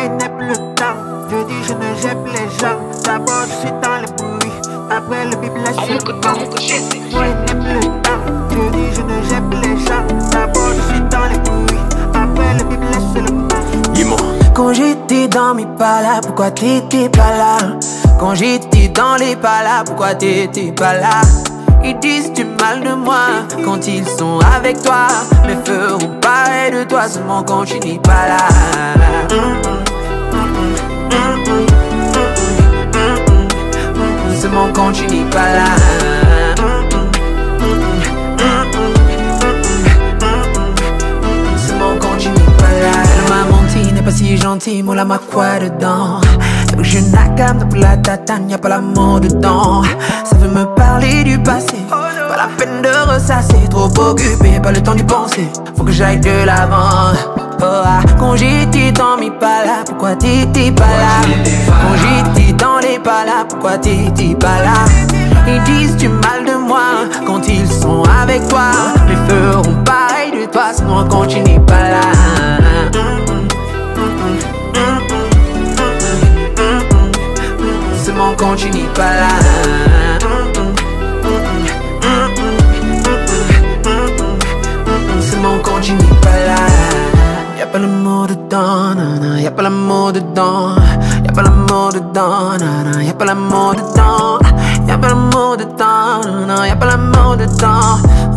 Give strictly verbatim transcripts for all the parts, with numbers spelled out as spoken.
il n'est plus le temps. Je dis je ne gère plus les gens. D'abord je suis dans le bruit, après le bip laisse le temps. Moi il n'est plus le temps. Je dis je ne gère plus les gens. D'abord je suis dans le bruit, après le bip laisse le temps. Dis-moi. Quand j'étais dans mes pas là, pourquoi t'étais pas là? Quand j'étais dans les pas là, pourquoi t'étais pas là? Ils disent du mal de moi quand ils sont avec toi, mais feront pareil de toi seulement quand tu n'es pas là. Seulement quand tu n'es pas là. Seulement quand tu n'es pas là. Elle m'a menti, n'est pas si gentil, moula m'a quoi dedans? Je n'accame pour la tatane, y'a pas l'amour dedans. Ça veut me parler du passé, pas la peine de ressasser. Trop occupé, pas le temps d'y penser. Faut que j'aille de l'avant. Oh, ah. Quand j'étais dans mes pas là, pourquoi t'étais pas là? Quand j'étais dans les pas là, pourquoi t'étais pas là? Ils disent du mal de moi quand ils sont avec toi, mais feront pareil de toi sinon quand tu n'es pas là. Seulement quand tu n'es pas là. Seulement quand tu n'es pas là. Y'a pas l'amour dedans, nan, y'a pas l'amour dedans. Y'a pas l'amour dedans, nan, y'a pas l'amour dedans. Y'a pas l'amour dedans, nan, y'a pas l'amour dedans.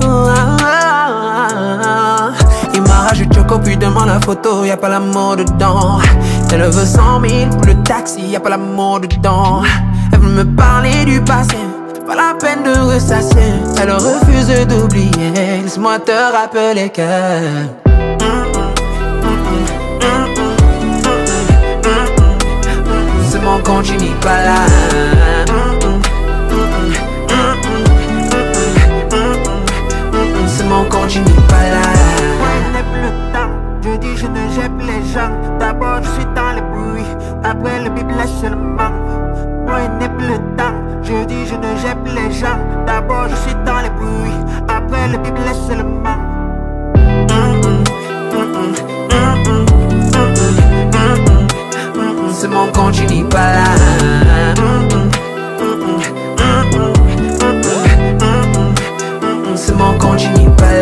Il m'a rajouté choco puis demande la photo, y'a pas l'amour dedans. Elle veut cent mille pour le taxi, y'a pas l'amour dedans. Elle veut me parler du passé, pas la peine de ressasser. Elle refuse d'oublier, laisse-moi te rappeler que seulement quand tu n'es pas là. Seulement quand tu n'es pas là. Moi il n'est plus le temps. Je dis je ne gère plus les gens. D'abord je suis dans le bruit, après le bip laisse le manque. Moi il n'est plus le temps. Je dis je ne gère plus les gens. D'abord je suis dans le bruit, après le bip laisse le manque. Seulement quand tu n'es pas là. Seulement quand tu n'es pas là.